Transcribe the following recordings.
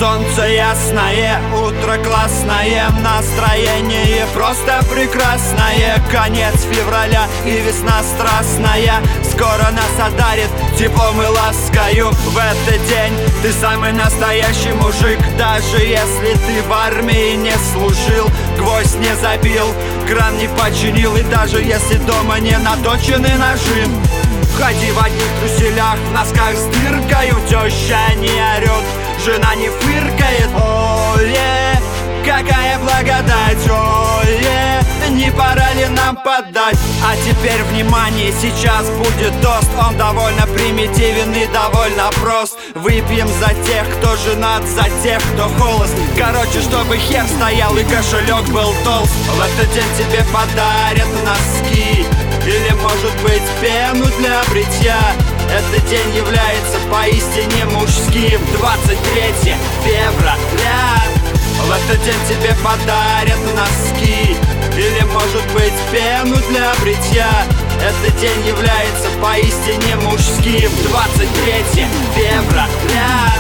Солнце ясное, утро классное, настроение просто прекрасное. Конец февраля и весна страстная скоро нас одарит теплом и ласкою. В этот день ты самый настоящий мужик, даже если ты в армии не служил, гвоздь не забил, кран не починил, и даже если дома не наточены ножи. Ходи в одних труселях, в носках с дыркою, теща не орет, жена не фыркает. Ой-е, какая благодать, ой-е, не пора ли нам поддать? А теперь внимание, сейчас будет тост. Он довольно примитивен и довольно прост. Выпьем за тех, кто женат, за тех, кто холост. Короче, чтобы хер стоял и кошелек был толст. В этот день тебе подарят носки или, может быть, пену для бритья. Этот день является поистине мужским. 23 февраля. В этот день тебе подарят носки или, может быть, пену для бритья. Этот день является поистине мужским. 23 февраля.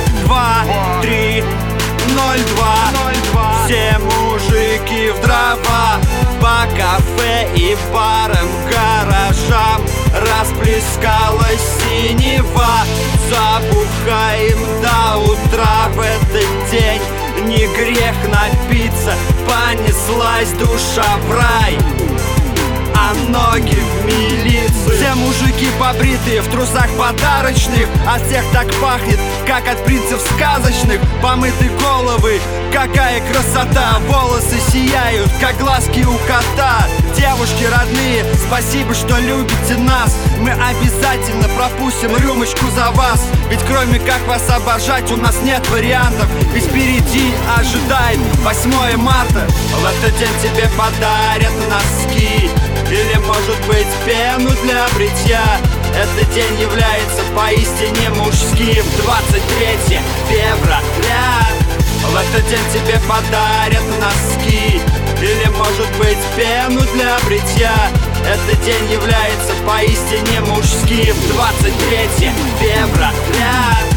2-3-02. Все мужики в дрова, по кафе и барам, гаражам расплескалась синева. Забухаем до утра в этот день. Не грех напиться, понеслась душа в рай, а ноги в милицию. Все мужики побритые, в трусах подарочных, от всех так пахнет, как от принцев сказочных. Помыты головы, какая красота, волосы сияют, как глазки у кота. Девушки родные, спасибо, что любите нас. Мы обязательно пропустим рюмочку за вас, ведь кроме как вас обожать у нас нет вариантов. Ведь впереди ожидает 8 марта. В этот день тебе подарят носки или, может быть, пену для бритья. Этот день является поистине мужским. 23 февраля. В этот день тебе подарят носки или, может быть, пену для бритья. Этот день является поистине мужским. 23 февраля.